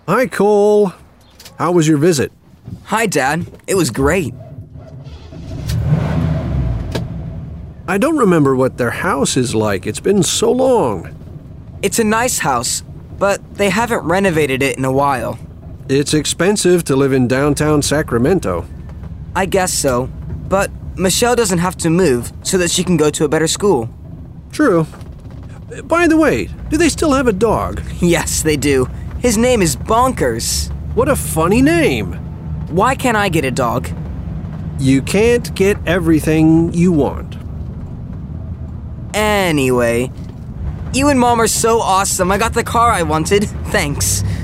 Hi, Cole. How was your visit? Hi, Dad. It was great. I don't remember what their house is like. It's been so long. It's a nice house, but they haven't renovated it in a while. It's expensive to live in downtown Sacramento. I guess so, but Michelle doesn't have to move so that she can go to a better school. True. By the way, do they still have a dog? Yes, they do. His name is Bonkers. What a funny name. Why can't I get a dog? You can't get everything you want. Anyway, you and Mom are so awesome. I got the car I wanted. Thanks.